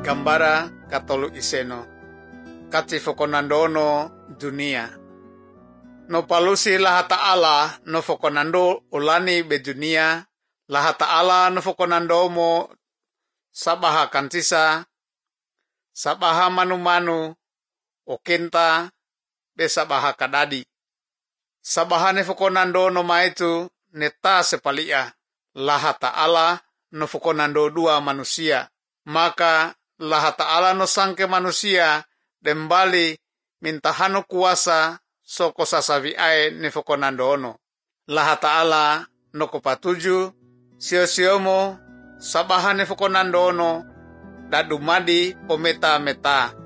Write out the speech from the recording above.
Gambara katolu iseno. Kati fokonandono dunia. No palusi laha ta'ala no fokonando ulani be dunia. Laha ta'ala no fokonandomo sabaha kantisa. Sabaha manu-manu okenta be sabaha kadadi. Sabaha ne fokonandono maitu neta sepalia. Laha ta'ala no fokonando dua manusia. Maka laha ta'ala no sangke manusia dembali mintahano kuasa soko sasaviae ne fokonandono. Laha ta'ala no kopatuju sio-siomo sabaha ne fokonandono dadumadi pometa-meta.